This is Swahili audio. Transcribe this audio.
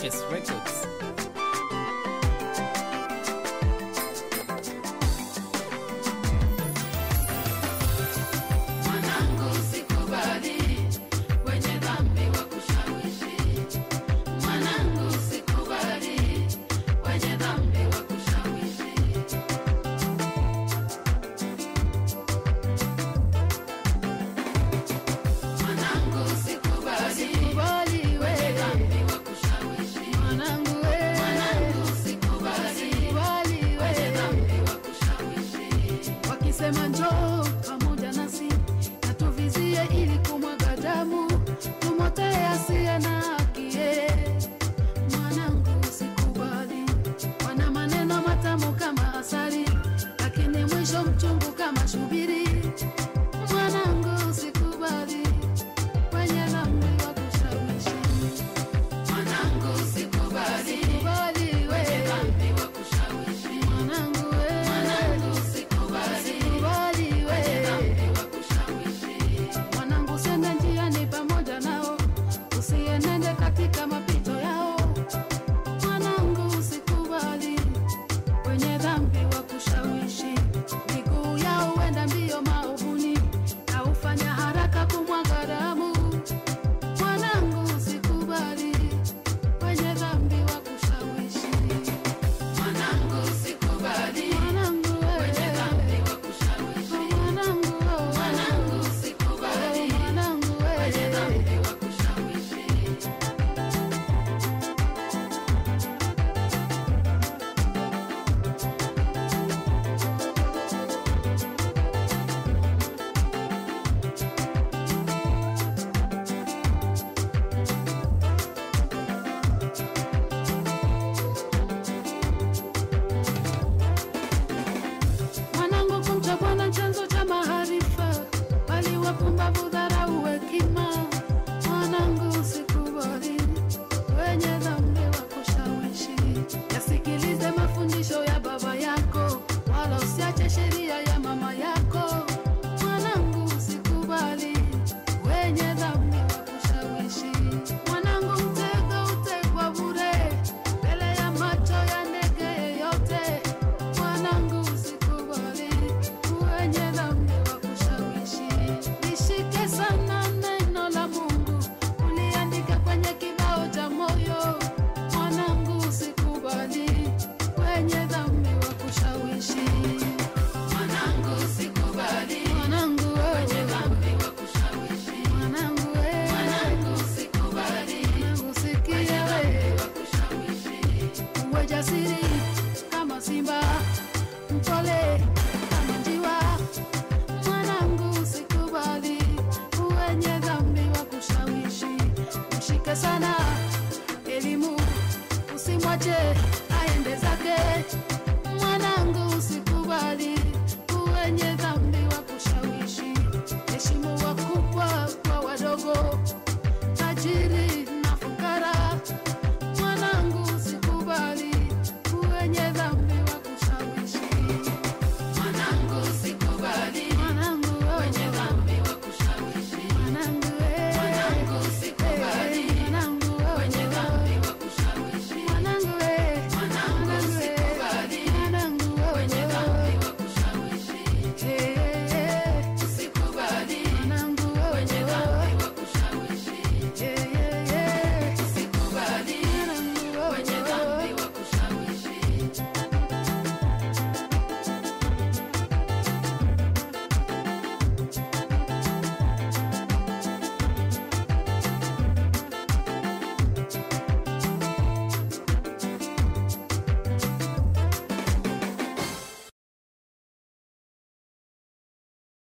Purchase Records. Sema njoo pamoja nasi na tuvizie ili kumwaga damu tumotee asiye na haki. Mwanangu usikubali, wana maneno matamu kama asali lakini mwisho mchungu kama shubiri. Mwanangu usikubali, wenye dhambi wakushawishi. Mwanangu usikubali, wenye dhambi wakushawishi. Mwanangu mwanangu sende njiani pamoja nao, usienende katika mapito yao. Mwanangu usikubali, wenye dhambi wakushawishi. Miguu yao wenda mbio maovuni na ufanya haraka kumwaga damu. Mwanangu usikubali, wenye dhambi wakushawishi. Mwanangu usikubali, wenye dhambi wakushawishi. Mwanangu usikubali, wenye dhambi wakushawishi. Mwanangu kumcha Bwana chanzo cha maarifa, bali wapumbavu dharau hekima. Mwanangu usikubali, wenye dhambi wakushawishi. Yasikilize mafundisho ya baba yako, wala usiache sheria ya mama yako. Mwanangu usikubali, wenye dhambi wakushawishi. Mwanangu mtego utegwa bure mbele ya macho ya ndege yeyote. Mwanangu usikubali, wenye dhambi wakushawishi. Lishike sana neno la Mungu, uliandika kwenye kibao cha moyo. Mwanangu usikubali, wenye dhambi wakushawishi. Mwanangu usikubali, wenye dhambi wakushawishi. Mwanangu usikubali, wenye dhambi wakushawishi. Uwe jasiri kama simba, mpole kama njiwa. Mwanangu usikubali, wenye dhambi wakushawishi. Mshike sana elimu, usimwache aende zake. Mwanangu usikubali, wenye dhambi wakushawishi. Heshimu wakubwa kwa wadogo,